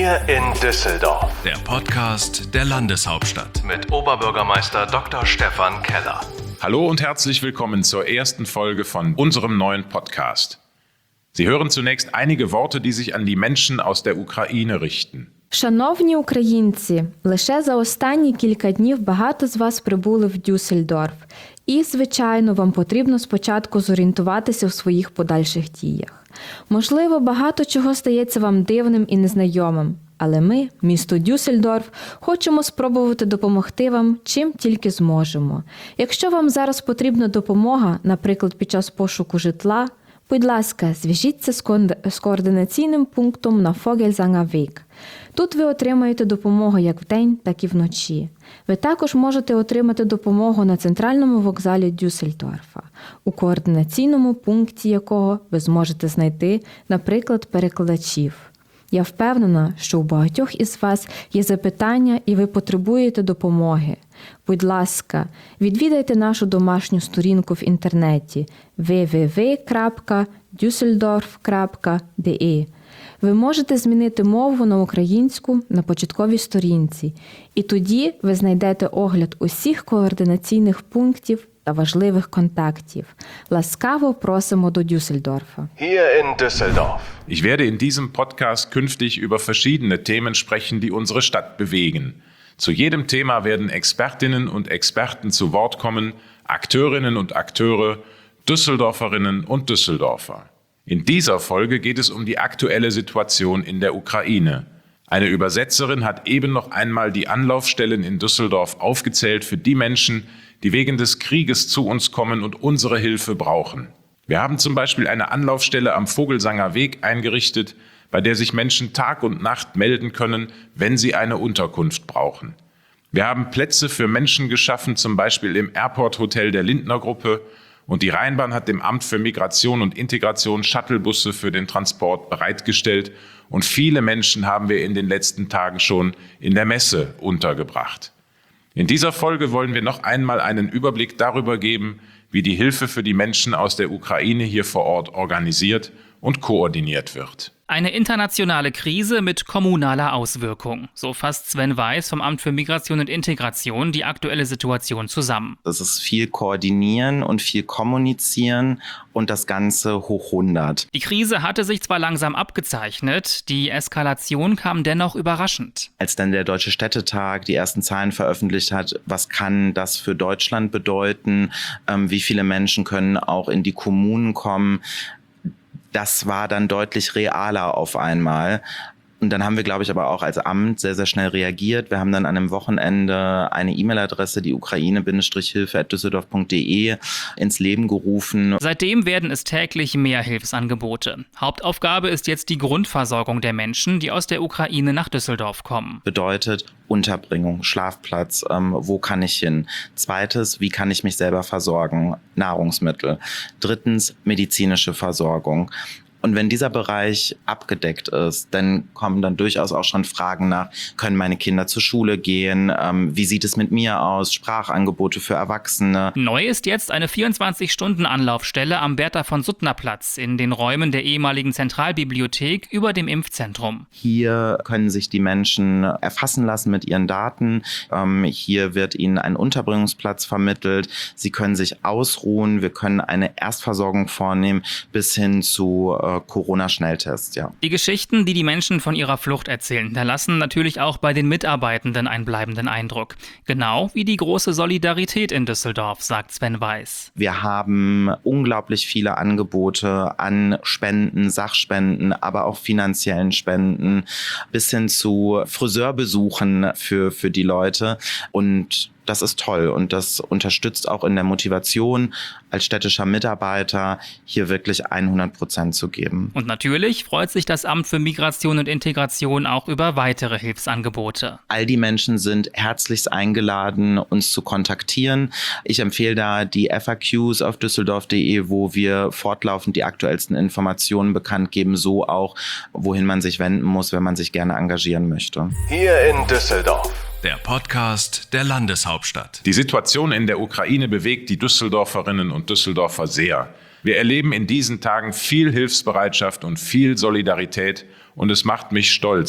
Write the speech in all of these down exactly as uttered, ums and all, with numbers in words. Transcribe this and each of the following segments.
Hier in Düsseldorf. Der Podcast der Landeshauptstadt Mit Oberbürgermeister Doktor Stefan Keller. Hallo und herzlich willkommen zur ersten Folge von unserem neuen Podcast. Sie hören zunächst einige Worte, die sich an die Menschen aus der Ukraine richten. Шановні українці, лише за останні кілька днів багато з вас прибули в Дюссельдорф. І, звичайно, вам потрібно спочатку зорієнтуватися в своїх подальших діях. Можливо, багато чого стається вам дивним і незнайомим. Але ми, місто Дюссельдорф, хочемо спробувати допомогти вам, чим тільки зможемо. Якщо вам зараз потрібна допомога, наприклад, під час пошуку житла, будь ласка, зв'яжіться з координаційним пунктом на Фогельзангавік. Тут ви отримаєте допомогу як вдень, так і вночі. Ви також можете отримати допомогу на центральному вокзалі Дюссельдорфа, у координаційному пункті якого ви зможете знайти, наприклад, перекладачів. Я впевнена, що у багатьох із вас є запитання і ви потребуєте допомоги. Будь ласка, відвідайте нашу домашню сторінку в інтернеті дабл ю дабл ю дабл ю крапка дюссельдорф крапка де і. Ви можете змінити мову на українську на початковій сторінці, і тоді ви знайдете огляд усіх координаційних пунктів та важливих контактів. Ласкаво просимо до Дюссельдорфа. Hier in Düsseldorf. Ich werde in diesem Podcast künftig über verschiedene Themen sprechen, die unsere Stadt bewegen. Zu jedem Thema werden Expertinnen und Experten zu Wort kommen, Akteurinnen und Akteure, Düsseldorferinnen und Düsseldorfer. In dieser Folge geht es um die aktuelle Situation in der Ukraine. Eine Übersetzerin hat eben noch einmal die Anlaufstellen in Düsseldorf aufgezählt für die Menschen, die wegen des Krieges zu uns kommen und unsere Hilfe brauchen. Wir haben zum Beispiel eine Anlaufstelle am Vogelsanger Weg eingerichtet, bei der sich Menschen Tag und Nacht melden können, wenn sie eine Unterkunft brauchen. Wir haben Plätze für Menschen geschaffen, zum Beispiel im Airport Hotel der Lindner Gruppe, und die Rheinbahn hat dem Amt für Migration und Integration Shuttlebusse für den Transport bereitgestellt und viele Menschen haben wir in den letzten Tagen schon in der Messe untergebracht. In dieser Folge wollen wir noch einmal einen Überblick darüber geben, wie die Hilfe für die Menschen aus der Ukraine hier vor Ort organisiert und koordiniert wird. Eine internationale Krise mit kommunaler Auswirkung. So fasst Sven Weiß vom Amt für Migration und Integration die aktuelle Situation zusammen. Das ist viel Koordinieren und viel Kommunizieren und das Ganze hoch hundert. Die Krise hatte sich zwar langsam abgezeichnet, die Eskalation kam dennoch überraschend. Als dann der Deutsche Städtetag die ersten Zahlen veröffentlicht hat, was kann das für Deutschland bedeuten, ähm, wie viele Menschen können auch in die Kommunen kommen, das war dann deutlich realer auf einmal. Und dann haben wir, glaube ich, aber auch als Amt sehr, sehr schnell reagiert. Wir haben dann an einem Wochenende eine E-Mail-Adresse, die ukraine-hilfe at düsseldorf punkt de, ins Leben gerufen. Seitdem werden es täglich mehr Hilfsangebote. Hauptaufgabe ist jetzt die Grundversorgung der Menschen, die aus der Ukraine nach Düsseldorf kommen. Bedeutet Unterbringung, Schlafplatz, ähm, wo kann ich hin? Zweites, wie kann ich mich selber versorgen? Nahrungsmittel. Drittens, medizinische Versorgung. Und wenn dieser Bereich abgedeckt ist, dann kommen dann durchaus auch schon Fragen nach, können meine Kinder zur Schule gehen? Ähm, wie sieht es mit mir aus? Sprachangebote für Erwachsene. Neu ist jetzt eine vierundzwanzig-Stunden-Anlaufstelle am Bertha-von-Suttner-Platz in den Räumen der ehemaligen Zentralbibliothek über dem Impfzentrum. Hier können sich die Menschen erfassen lassen mit ihren Daten. Ähm, hier wird ihnen ein Unterbringungsplatz vermittelt. Sie können sich ausruhen. Wir können eine Erstversorgung vornehmen bis hin zu äh, Corona-Schnelltests, ja. Die Geschichten, die die Menschen von ihrer Flucht erzählen, hinterlassen natürlich auch bei den Mitarbeitenden einen bleibenden Eindruck. Genau wie die große Solidarität in Düsseldorf, sagt Sven Weiß. Wir haben unglaublich viele Angebote an Spenden, Sachspenden, aber auch finanziellen Spenden bis hin zu Friseurbesuchen für, für die Leute. Und das ist toll und das unterstützt auch in der Motivation als städtischer Mitarbeiter, hier wirklich hundert Prozent zu geben. Und natürlich freut sich das Amt für Migration und Integration auch über weitere Hilfsangebote. All die Menschen sind herzlichst eingeladen, uns zu kontaktieren. Ich empfehle da die F A Qs auf düsseldorf punkt de, wo wir fortlaufend die aktuellsten Informationen bekannt geben, so auch, wohin man sich wenden muss, wenn man sich gerne engagieren möchte. Hier in Düsseldorf. Der Podcast der Landeshauptstadt. Die Situation in der Ukraine bewegt die Düsseldorferinnen und Düsseldorfer sehr. Wir erleben in diesen Tagen viel Hilfsbereitschaft und viel Solidarität und es macht mich stolz,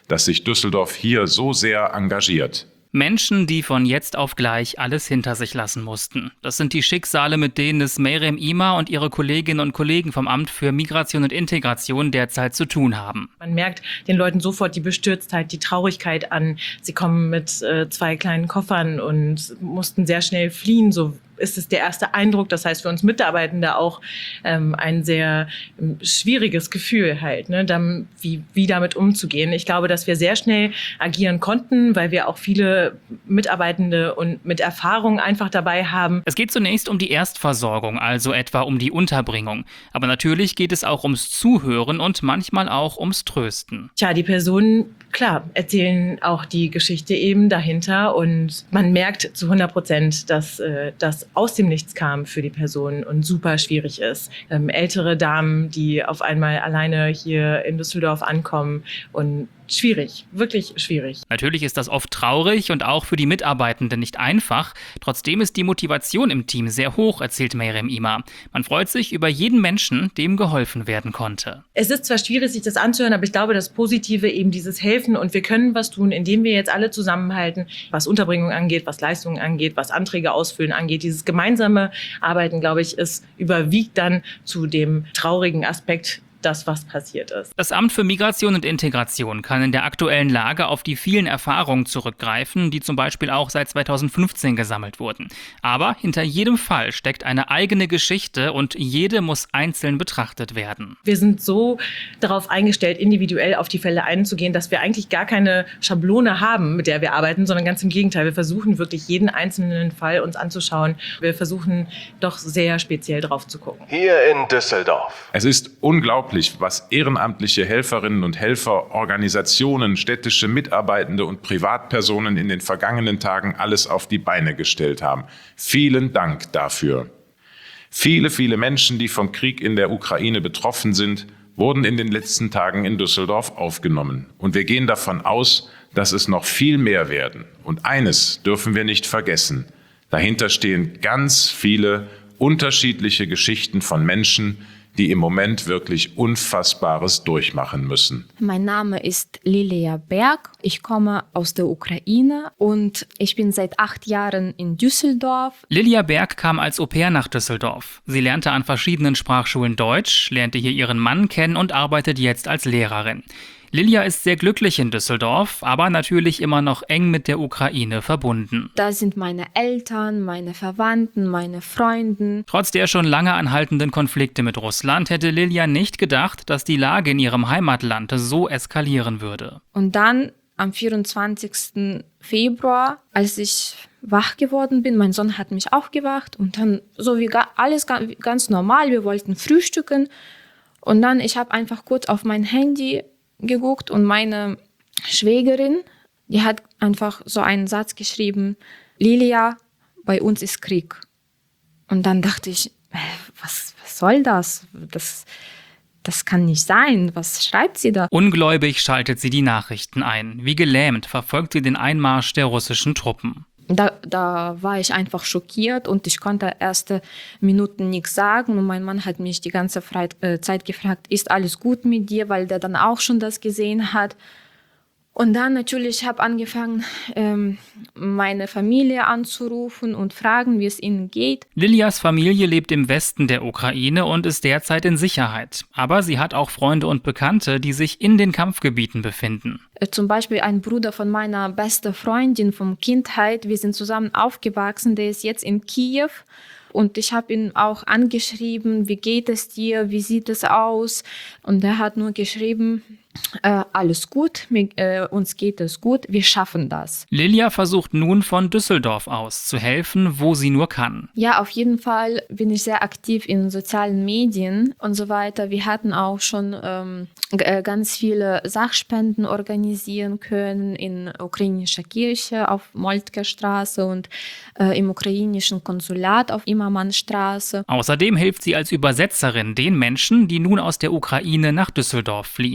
dass sich Düsseldorf hier so sehr engagiert. Menschen, die von jetzt auf gleich alles hinter sich lassen mussten. Das sind die Schicksale, mit denen es Meryem Imar und ihre Kolleginnen und Kollegen vom Amt für Migration und Integration derzeit zu tun haben. Man merkt den Leuten sofort die Bestürztheit, die Traurigkeit an. Sie kommen mit äh, zwei kleinen Koffern und mussten sehr schnell fliehen, so ist es der erste Eindruck. Das heißt für uns Mitarbeitende auch ähm, ein sehr ähm, schwieriges Gefühl halt, ne, dann, wie, wie damit umzugehen. Ich glaube, dass wir sehr schnell agieren konnten, weil wir auch viele Mitarbeitende und mit Erfahrung einfach dabei haben. Es geht zunächst um die Erstversorgung, also etwa um die Unterbringung. Aber natürlich geht es auch ums Zuhören und manchmal auch ums Trösten. Tja, die Personen, klar, erzählen auch die Geschichte eben dahinter und man merkt zu hundert Prozent, dass äh, das aus dem Nichts kam für die Person und super schwierig ist. Ähm, ältere Damen, die auf einmal alleine hier in Düsseldorf ankommen und schwierig, wirklich schwierig. Natürlich ist das oft traurig und auch für die Mitarbeitenden nicht einfach. Trotzdem ist die Motivation im Team sehr hoch, erzählt Meryem Imar. Man freut sich über jeden Menschen, dem geholfen werden konnte. Es ist zwar schwierig, sich das anzuhören, aber ich glaube, das Positive eben dieses Helfen und wir können was tun, indem wir jetzt alle zusammenhalten, was Unterbringung angeht, was Leistungen angeht, was Anträge ausfüllen angeht. Dieses gemeinsame Arbeiten, glaube ich, ist überwiegt dann zu dem traurigen Aspekt, das, was passiert ist. Das Amt für Migration und Integration kann in der aktuellen Lage auf die vielen Erfahrungen zurückgreifen, die zum Beispiel auch seit zweitausendfünfzehn gesammelt wurden. Aber hinter jedem Fall steckt eine eigene Geschichte und jede muss einzeln betrachtet werden. Wir sind so darauf eingestellt, individuell auf die Fälle einzugehen, dass wir eigentlich gar keine Schablone haben, mit der wir arbeiten, sondern ganz im Gegenteil. Wir versuchen wirklich jeden einzelnen Fall uns anzuschauen. Wir versuchen doch sehr speziell drauf zu gucken. Hier in Düsseldorf. Es ist unglaublich, was ehrenamtliche Helferinnen und Helfer, Organisationen, städtische Mitarbeitende und Privatpersonen in den vergangenen Tagen alles auf die Beine gestellt haben. Vielen Dank dafür. Viele, viele Menschen, die vom Krieg in der Ukraine betroffen sind, wurden in den letzten Tagen in Düsseldorf aufgenommen. Und wir gehen davon aus, dass es noch viel mehr werden. Und eines dürfen wir nicht vergessen. Dahinter stehen ganz viele unterschiedliche Geschichten von Menschen, die im Moment wirklich Unfassbares durchmachen müssen. Mein Name ist Lilia Berg. Ich komme aus der Ukraine und ich bin seit acht Jahren in Düsseldorf. Lilia Berg kam als Au-pair nach Düsseldorf. Sie lernte an verschiedenen Sprachschulen Deutsch, lernte hier ihren Mann kennen und arbeitet jetzt als Lehrerin. Lilia ist sehr glücklich in Düsseldorf, aber natürlich immer noch eng mit der Ukraine verbunden. Da sind meine Eltern, meine Verwandten, meine Freunde. Trotz der schon lange anhaltenden Konflikte mit Russland hätte Lilia nicht gedacht, dass die Lage in ihrem Heimatland so eskalieren würde. Und dann am vierundzwanzigsten Februar, als ich wach geworden bin, mein Sohn hat mich aufgewacht und dann so wie ga- alles ga- ganz normal, wir wollten frühstücken und dann ich habe einfach kurz auf mein Handy geguckt und meine Schwägerin, die hat einfach so einen Satz geschrieben, Lilia, bei uns ist Krieg. Und dann dachte ich, was, was soll das? Das, das kann nicht sein. Was schreibt sie da? Ungläubig schaltet sie die Nachrichten ein. Wie gelähmt verfolgt sie den Einmarsch der russischen Truppen. Da, da war ich einfach schockiert und ich konnte erste Minuten nichts sagen. Und mein Mann hat mich die ganze Freit- äh, Zeit gefragt, ist alles gut mit dir, weil der dann auch schon das gesehen hat. Und dann natürlich habe ich angefangen, ähm, meine Familie anzurufen und fragen, wie es ihnen geht. Lilias Familie lebt im Westen der Ukraine und ist derzeit in Sicherheit. Aber sie hat auch Freunde und Bekannte, die sich in den Kampfgebieten befinden. Äh, zum Beispiel ein Bruder von meiner besten Freundin von Kindheit. Wir sind zusammen aufgewachsen, der ist jetzt in Kiew. Und ich habe ihn auch angeschrieben, wie geht es dir, wie sieht es aus? Und er hat nur geschrieben, äh, alles gut, mir, äh, uns geht es gut, wir schaffen das. Lilia versucht nun von Düsseldorf aus zu helfen, wo sie nur kann. Ja, auf jeden Fall bin ich sehr aktiv in sozialen Medien und so weiter. Wir hatten auch schon ähm, g- ganz viele Sachspenden organisieren können in ukrainischer Kirche auf Moltke Straße und äh, im ukrainischen Konsulat auf Immermannstraße. Außerdem hilft sie als Übersetzerin den Menschen, die nun aus der Ukraine nach Düsseldorf fliehen. Die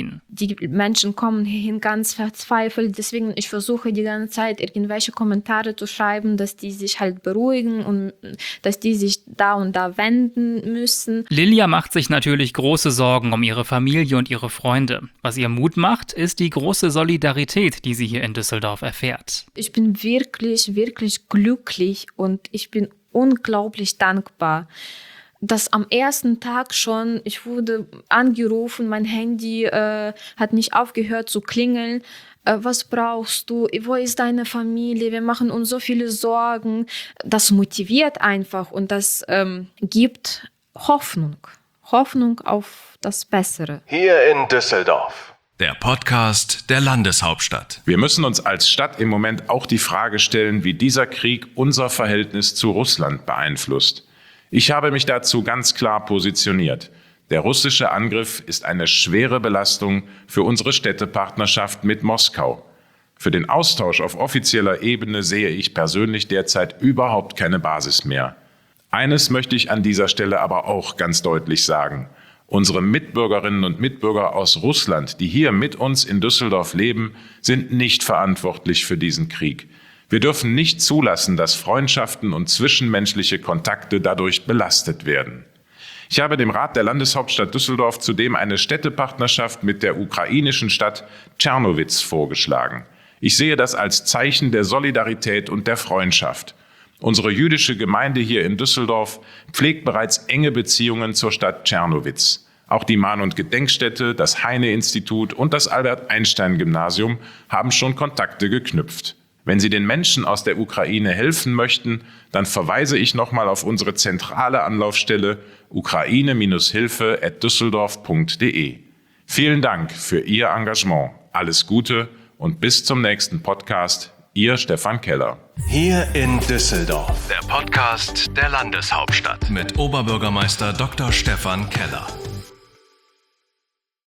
die Menschen kommen hierhin ganz verzweifelt. Deswegen, ich versuche die ganze Zeit irgendwelche Kommentare zu schreiben, dass die sich halt beruhigen und dass die sich da und da wenden müssen. Lilia macht sich natürlich große Sorgen um ihre Familie und ihre Freunde. Was ihr Mut macht, ist die große Solidarität, die sie hier in Düsseldorf erfährt. Ich bin wirklich, wirklich glücklich und ich bin unglaublich dankbar, dass am ersten Tag schon, ich wurde angerufen, mein Handy äh, hat nicht aufgehört zu klingeln. Äh, was brauchst du? Wo ist deine Familie? Wir machen uns so viele Sorgen. Das motiviert einfach und das ähm, gibt Hoffnung. Hoffnung auf das Bessere. Hier in Düsseldorf. Der Podcast der Landeshauptstadt. Wir müssen uns als Stadt im Moment auch die Frage stellen, wie dieser Krieg unser Verhältnis zu Russland beeinflusst. Ich habe mich dazu ganz klar positioniert. Der russische Angriff ist eine schwere Belastung für unsere Städtepartnerschaft mit Moskau. Für den Austausch auf offizieller Ebene sehe ich persönlich derzeit überhaupt keine Basis mehr. Eines möchte ich an dieser Stelle aber auch ganz deutlich sagen. Unsere Mitbürgerinnen und Mitbürger aus Russland, die hier mit uns in Düsseldorf leben, sind nicht verantwortlich für diesen Krieg. Wir dürfen nicht zulassen, dass Freundschaften und zwischenmenschliche Kontakte dadurch belastet werden. Ich habe dem Rat der Landeshauptstadt Düsseldorf zudem eine Städtepartnerschaft mit der ukrainischen Stadt Czernowitz vorgeschlagen. Ich sehe das als Zeichen der Solidarität und der Freundschaft. Unsere jüdische Gemeinde hier in Düsseldorf pflegt bereits enge Beziehungen zur Stadt Czernowitz. Auch die Mahn- und Gedenkstätte, das Heine-Institut und das Albert-Einstein-Gymnasium haben schon Kontakte geknüpft. Wenn Sie den Menschen aus der Ukraine helfen möchten, dann verweise ich nochmal auf unsere zentrale Anlaufstelle ukraine Hilfe at düsseldorf punkt de. Vielen Dank für Ihr Engagement. Alles Gute und bis zum nächsten Podcast. Ihr Stefan Keller. Hier in Düsseldorf. Der Podcast der Landeshauptstadt mit Oberbürgermeister Doktor Stefan Keller.